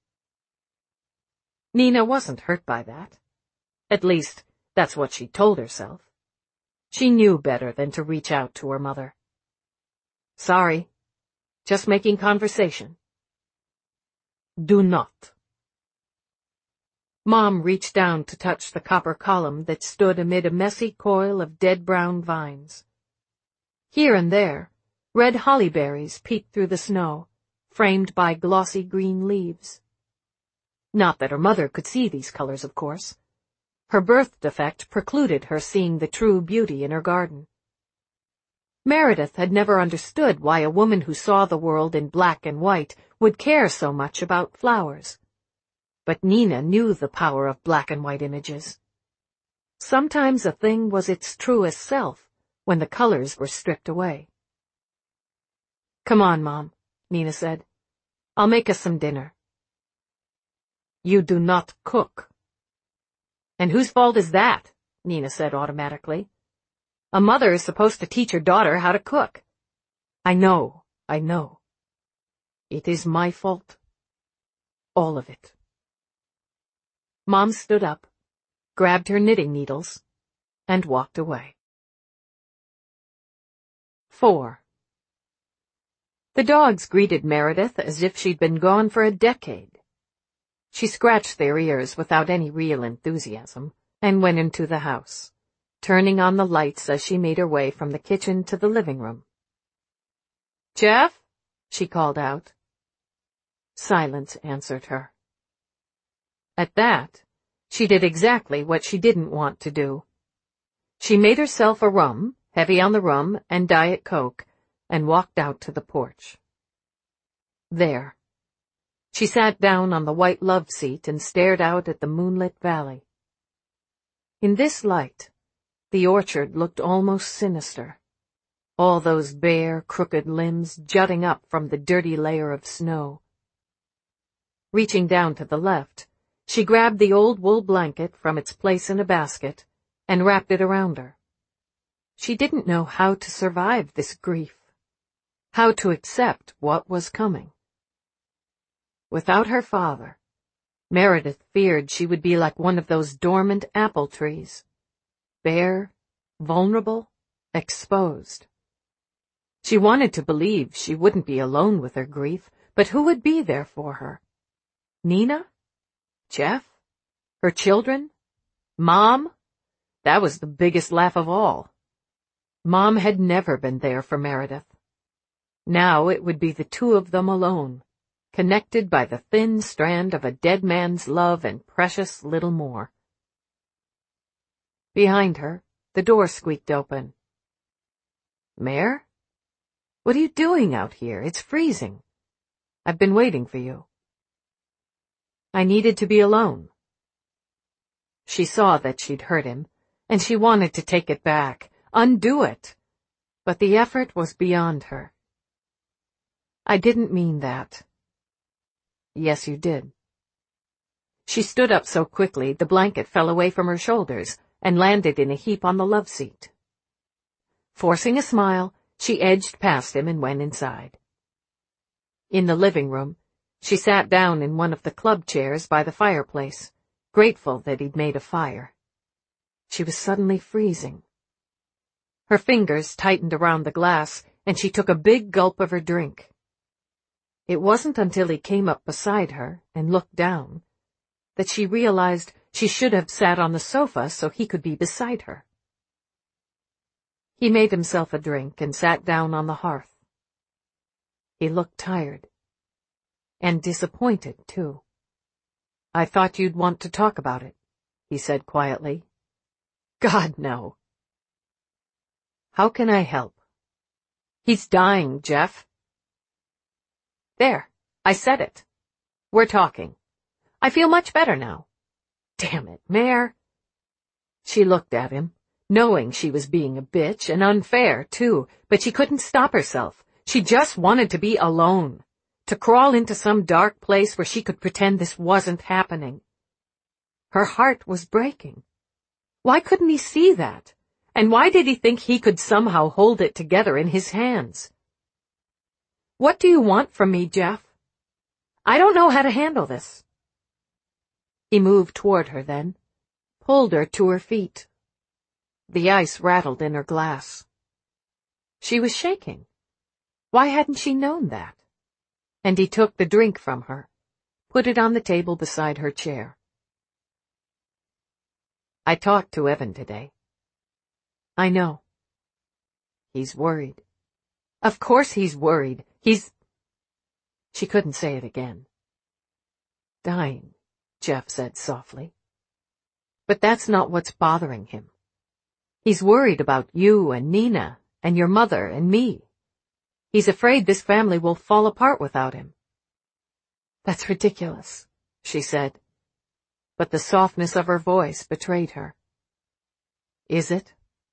Speaker 1: Nina wasn't hurt by that. At least, that's what she told herself. She knew better than to reach out to her mother. "Sorry, just making conversation." "Do not." Mom reached down to touch the copper column that stood amid a messy coil of dead brown vines. Here and there, red holly berries peeked through the snow, framed by glossy green leaves. Not that her mother could see these colors, of course. Her birth defect precluded her seeing the true beauty in her garden. Meredith had never understood why a woman who saw the world in black and white would care so much about flowers. But Nina knew the power of black and white images. Sometimes a thing was its truest self when the colors were stripped away. "Come on, Mom," Nina said. "I'll make us some dinner." "You do not cook." "And whose fault is that?" Nina said automatically. "A mother is supposed to teach her daughter how to cook." I know. It is my fault. All of it." Mom stood up, grabbed her knitting needles, and walked away. 4. The dogs greeted Meredith as if she'd been gone for a decade. She scratched their ears without any real enthusiasm and went into the house, turning on the lights as she made her way from the kitchen to the living room. "Jeff?" she called out. Silence answered her. At that, she did exactly what she didn't want to do. She made herself a rum, heavy on the rum and Diet Coke, and walked out to the porch. There. She sat down on the white love seat and stared out at the moonlit valley. In this light, the orchard looked almost sinister, all those bare, crooked limbs jutting up from the dirty layer of snow. Reaching down to the left, she grabbed the old wool blanket from its place in a basket and wrapped it around her. She didn't know how to survive this grief, how to accept what was coming. Without her father, Meredith feared she would be like one of those dormant apple trees, bare, vulnerable, exposed. She wanted to believe she wouldn't be alone with her grief, but who would be there for her? Nina? Jeff? Her children? Mom? That was the biggest laugh of all. Mom had never been there for Meredith. Now it would be the two of them alone, connected by the thin strand of a dead man's love and precious little more. Behind her, the door squeaked open. Mare? What are you doing out here? It's freezing. I've been waiting for you. I needed to be alone. She saw that she'd hurt him, and she wanted to take it back, undo it, but the effort was beyond her. I didn't mean that. Yes, you did. She stood up so quickly the blanket fell away from her shoulders and landed in a heap on the love seat. Forcing a smile, she edged past him and went inside. In the living room, she sat down in one of the club chairs by the fireplace, grateful that he'd made a fire. She was suddenly freezing. Her fingers tightened around the glass, and she took a big gulp of her drink. It wasn't until he came up beside her and looked down that she realized she should have sat on the sofa so he could be beside her. He made himself a drink and sat down on the hearth. He looked tired. And disappointed, too. I thought you'd want to talk about it, he said quietly. God, no. How can I help? He's dying, Jeff. There, I said it. We're talking. I feel much better now. Damn it, Mare. She looked at him, knowing she was being a bitch and unfair, too, but she couldn't stop herself. She just wanted to be alone, to crawl into some dark place where she could pretend this wasn't happening. Her heart was breaking. Why couldn't he see that? And why did he think he could somehow hold it together in his hands? What do you want from me, Jeff? I don't know how to handle this. He moved toward her then, pulled her to her feet. The ice rattled in her glass. She was shaking. Why hadn't she known that? And he took the drink from her, put it on the table beside her chair. I talked to Evan today. I know. He's worried. Of course he's worried. She couldn't say it again. Dying, Jeff said softly. But that's not what's bothering him. He's worried about you and Nina and your mother and me. He's afraid this family will fall apart without him. That's ridiculous, she said, but the softness of her voice betrayed her. Is it?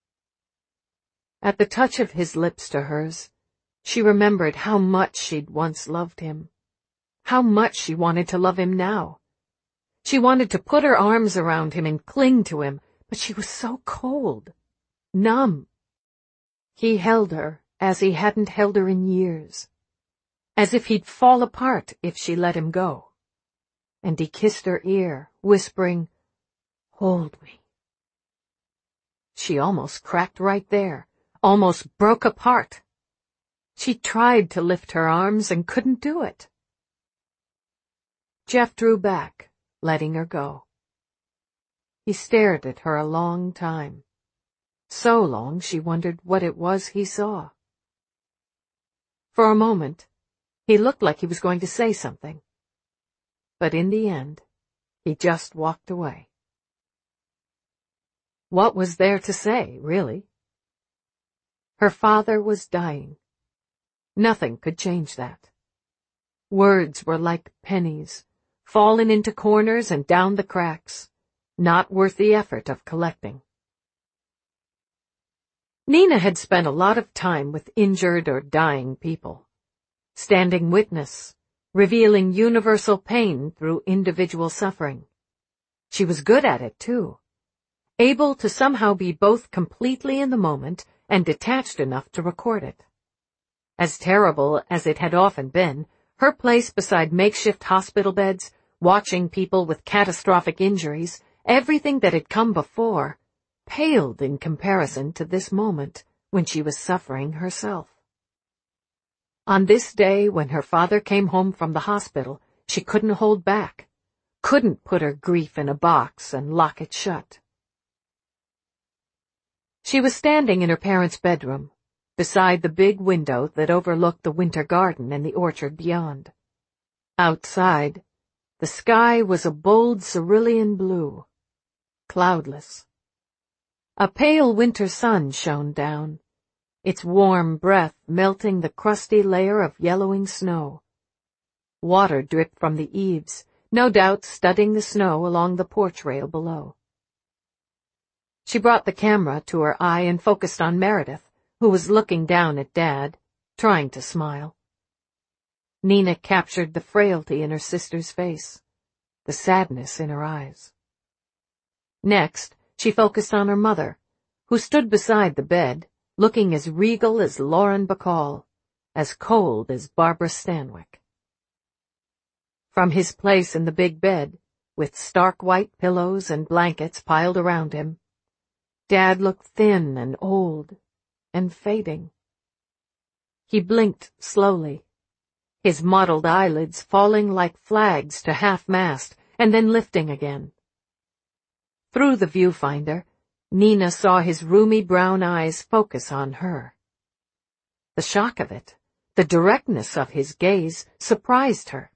Speaker 1: At the touch of his lips to hers, she remembered how much she'd once loved him, how much she wanted to love him now. She wanted to put her arms around him and cling to him, but she was so cold, numb. He held her as he hadn't held her in years, as if he'd fall apart if she let him go. And he kissed her ear, whispering, "Hold me." She almost cracked right there, almost broke apart. She tried to lift her arms and couldn't do it. Jeff drew back, letting her go. He stared at her a long time. So long she wondered what it was he saw. For a moment, he looked like he was going to say something. But in the end, he just walked away. What was there to say, really? Her father was dying. Nothing could change that. Words were like pennies, fallen into corners and down the cracks, not worth the effort of collecting. Nina had spent a lot of time with injured or dying people, standing witness, revealing universal pain through individual suffering. She was good at it, too, able to somehow be both completely in the moment and detached enough to record it. As terrible as it had often been, her place beside makeshift hospital beds, watching people with catastrophic injuries, everything that had come before, paled in comparison to this moment when she was suffering herself. On this day, when her father came home from the hospital, she couldn't hold back, couldn't put her grief in a box and lock it shut. She was standing in her parents' bedroom, beside the big window that overlooked the winter garden and the orchard beyond. Outside, the sky was a bold cerulean blue, cloudless. A pale winter sun shone down, its warm breath melting the crusty layer of yellowing snow. Water dripped from the eaves, no doubt studding the snow along the porch rail below. She brought the camera to her eye and focused on Meredith, who was looking down at Dad, trying to smile. Nina captured the frailty in her sister's face, the sadness in her eyes. Next, she focused on her mother, who stood beside the bed, looking as regal as Lauren Bacall, as cold as Barbara Stanwyck. From his place in the big bed, with stark white pillows and blankets piled around him, Dad looked thin and old and fading. He blinked slowly, his mottled eyelids falling like flags to half-mast and then lifting again. Through the viewfinder, Nina saw his roomy brown eyes focus on her. The shock of it, the directness of his gaze, surprised her.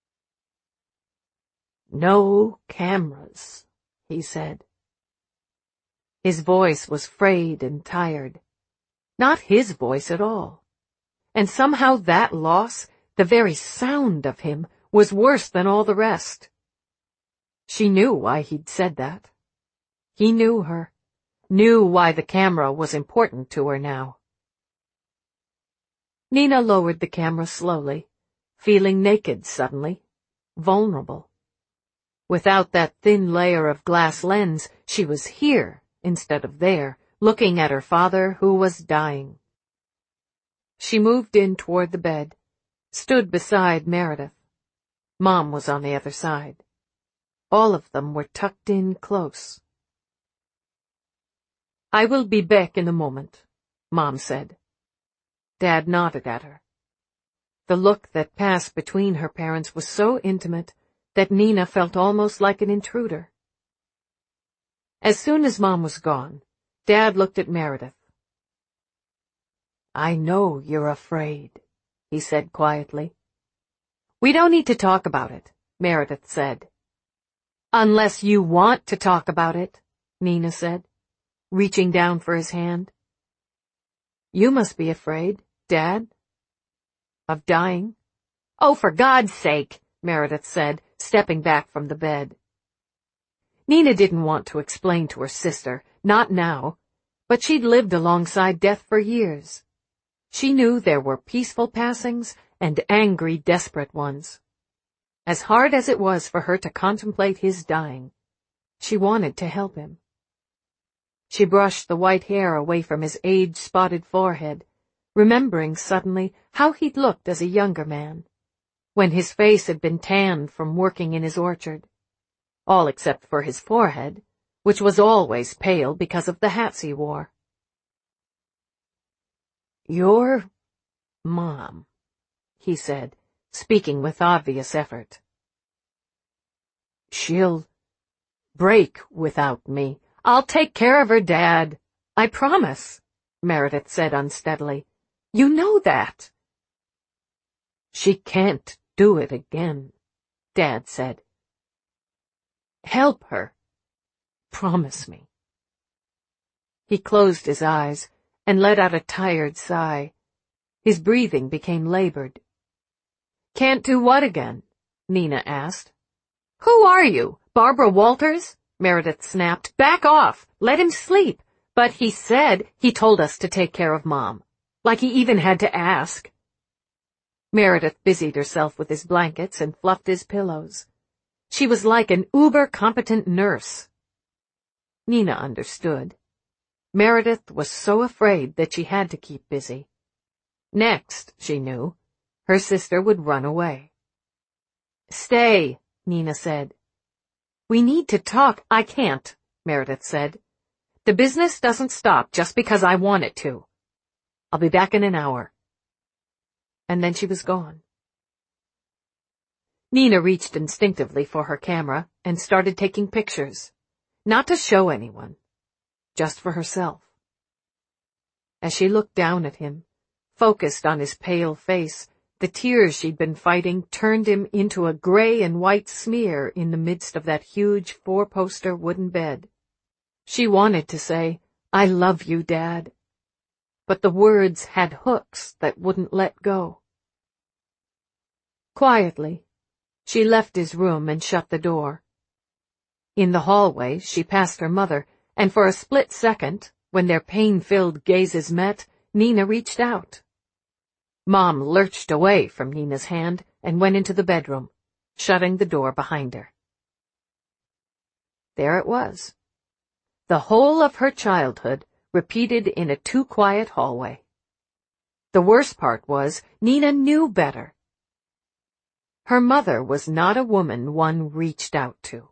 Speaker 1: "No cameras," he said. His voice was frayed and tired. Not his voice at all. And somehow that loss, the very sound of him, was worse than all the rest. She knew why he'd said that. He knew her, knew why the camera was important to her now. Nina lowered the camera slowly, feeling naked suddenly, vulnerable. Without that thin layer of glass lens, she was here instead of there, looking at her father who was dying. She moved in toward the bed, stood beside Meredith. Mom was on the other side. All of them were tucked in close. "I will be back in a moment," Mom said. Dad nodded at her. The look that passed between her parents was so intimate that Nina felt almost like an intruder. As soon as Mom was gone, Dad looked at Meredith. "I know you're afraid," he said quietly. "We don't need to talk about it," Meredith said. "Unless you want to talk about it," Nina said, reaching down for his hand. "You must be afraid, Dad." "Of dying?" "Oh, for God's sake," Meredith said, stepping back from the bed. Nina didn't want to explain to her sister, not now, but she'd lived alongside death for years. She knew there were peaceful passings and angry, desperate ones. As hard as it was for her to contemplate his dying, she wanted to help him. She brushed the white hair away from his age-spotted forehead, remembering suddenly how he'd looked as a younger man, when his face had been tanned from working in his orchard, all except for his forehead, which was always pale because of the hats he wore. "Your Mom," he said, speaking with obvious effort. "She'll break without me." "I'll take care of her, Dad. I promise," Meredith said unsteadily. "You know that." "She can't do it again," Dad said. "Help her. Promise me." He closed his eyes and let out a tired sigh. His breathing became labored. "Can't do what again?" Nina asked. "Who are you, Barbara Walters?" Meredith snapped. "Back off! Let him sleep! But he said he told us to take care of Mom. Like he even had to ask. Meredith busied herself with his blankets and fluffed his pillows. She was like an uber-competent nurse. Nina understood. Meredith was so afraid that she had to keep busy. Next, she knew, her sister would run away. "Stay," Nina said. "We need to talk." "I can't," Meredith said. "The business doesn't stop just because I want it to. I'll be back in an hour." And then she was gone. Nina reached instinctively for her camera and started taking pictures, not to show anyone, just for herself. As she looked down at him, focused on his pale face, the tears she'd been fighting turned him into a gray and white smear in the midst of that huge four-poster wooden bed. She wanted to say, "I love you, Dad," but the words had hooks that wouldn't let go. Quietly, she left his room and shut the door. In the hallway, she passed her mother, and for a split second, when their pain-filled gazes met, Nina reached out. Mom lurched away from Nina's hand and went into the bedroom, shutting the door behind her. There it was. The whole of her childhood repeated in a too-quiet hallway. The worst part was, Nina knew better. Her mother was not a woman one reached out to.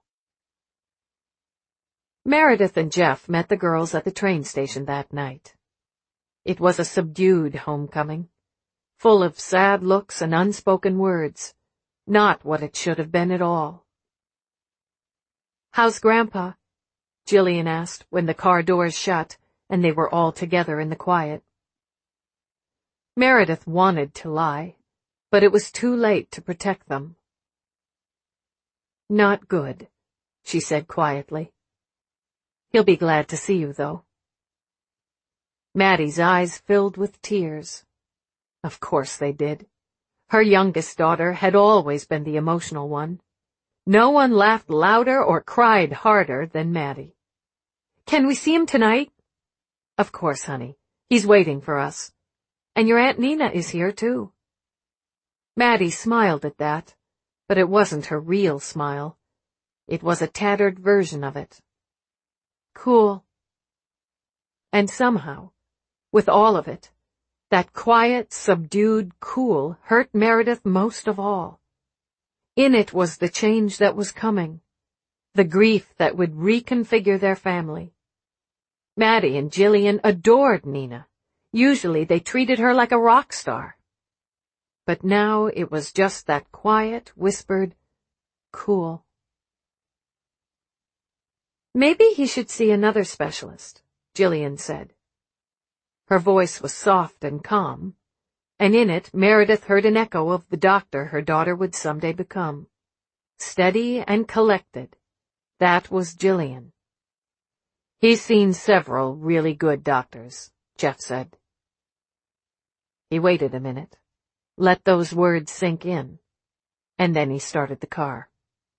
Speaker 1: Meredith and Jeff met the girls at the train station that night. It was a subdued homecoming, full of sad looks and unspoken words, not what it should have been at all. "How's Grandpa?" Jillian asked when the car doors shut and they were all together in the quiet. Meredith wanted to lie, but it was too late to protect them. "Not good," she said quietly. "He'll be glad to see you, though." Maddie's eyes filled with tears. Of course they did. Her youngest daughter had always been the emotional one. No one laughed louder or cried harder than Maddie. "Can we see him tonight?" "Of course, honey. He's waiting for us. And your Aunt Nina is here, too." Maddie smiled at that, but it wasn't her real smile. It was a tattered version of it. Cool. And somehow, with all of it, that quiet, subdued cool hurt Meredith most of all. In it was the change that was coming, the grief that would reconfigure their family. Maddie and Jillian adored Nina. Usually they treated her like a rock star. But now it was just that quiet, whispered, cool. "Maybe he should see another specialist," Jillian said. Her voice was soft and calm, and in it Meredith heard an echo of the doctor her daughter would someday become. Steady and collected. That was Jillian. "He's seen several really good doctors," Jeff said. He waited a minute, let those words sink in, and then he started the car.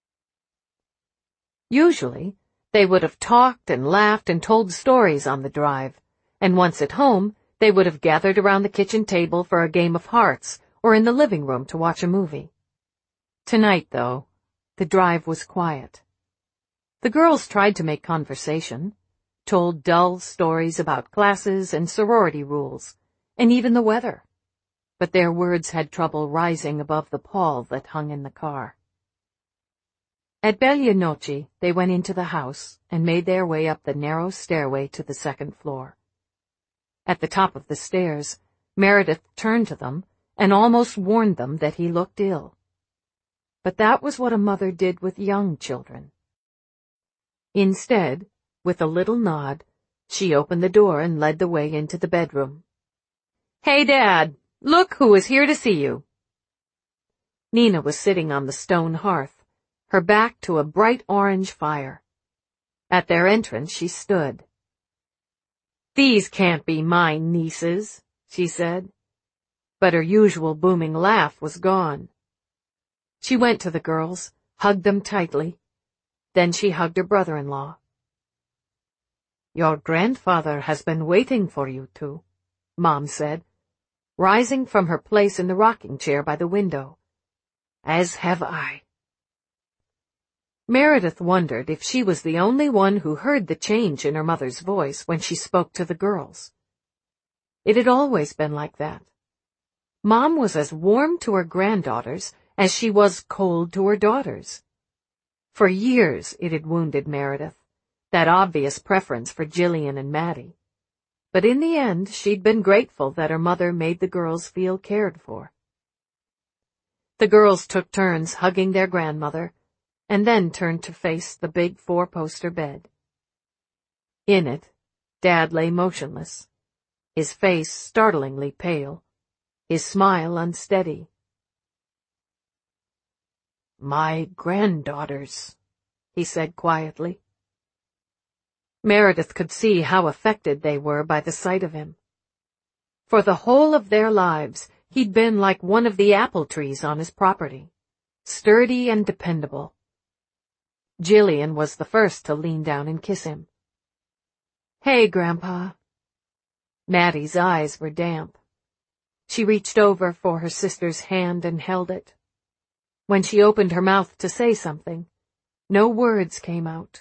Speaker 1: Usually, they would have talked and laughed and told stories on the drive, and once at home, they would have gathered around the kitchen table for a game of hearts or in the living room to watch a movie. Tonight, though, the drive was quiet. The girls tried to make conversation, told dull stories about classes and sorority rules, and even the weather, but their words had trouble rising above the pall that hung in the car. At Bella Noche, they went into the house and made their way up the narrow stairway to the second floor. At the top of the stairs, Meredith turned to them and almost warned them that he looked ill. But that was what a mother did with young children. Instead, with a little nod, she opened the door and led the way into the bedroom. "Hey, Dad, look who is here to see you." Nina was sitting on the stone hearth, her back to a bright orange fire. At their entrance she stood. "These can't be my nieces," she said. But her usual booming laugh was gone. She went to the girls, hugged them tightly. Then she hugged her brother-in-law. Your grandfather has been waiting for you two, Mom said, rising from her place in the rocking chair by the window. As have I. Meredith wondered if she was the only one who heard the change in her mother's voice when she spoke to the girls. It had always been like that. Mom was as warm to her granddaughters as she was cold to her daughters. For years it had wounded Meredith, that obvious preference for Jillian and Maddie. But in the end, she'd been grateful that her mother made the girls feel cared for. The girls took turns hugging their grandmother, and then turned to face the big 4-poster bed. In it, Dad lay motionless, his face startlingly pale, his smile unsteady. My granddaughters, he said quietly. Meredith could see how affected they were by the sight of him. For the whole of their lives, he'd been like one of the apple trees on his property, sturdy and dependable. Jillian was the first to lean down and kiss him. Hey, Grandpa. Maddie's eyes were damp. She reached over for her sister's hand and held it. When she opened her mouth to say something, no words came out.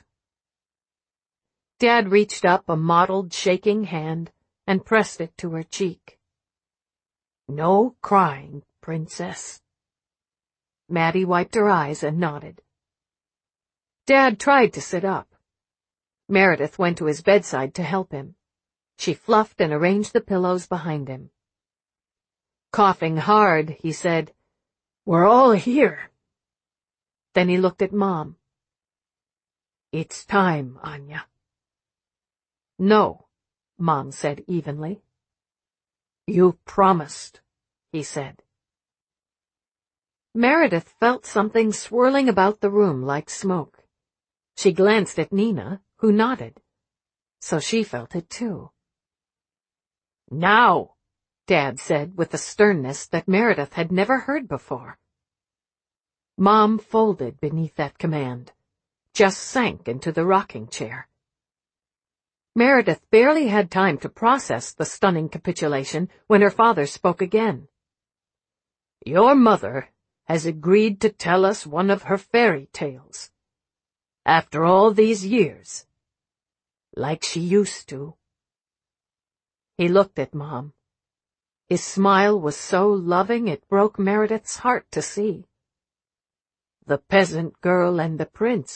Speaker 1: Dad reached up a mottled, shaking hand and pressed it to her cheek. No crying, Princess. Maddie wiped her eyes and nodded. Dad tried to sit up. Meredith went to his bedside to help him. She fluffed and arranged the pillows behind him. Coughing hard, he said, We're all here. Then he looked at Mom. It's time, Anya. No, Mom said evenly. You promised, he said. Meredith felt something swirling about the room like smoke. She glanced at Nina, who nodded. So she felt it too. Now, Dad said with a sternness that Meredith had never heard before. Mom folded beneath that command, just sank into the rocking chair. Meredith barely had time to process the stunning capitulation when her father spoke again. Your mother has agreed to tell us one of her fairy tales. After all these years. Like she used to. He looked at Mom. His smile was so loving it broke Meredith's heart to see. The peasant girl and the prince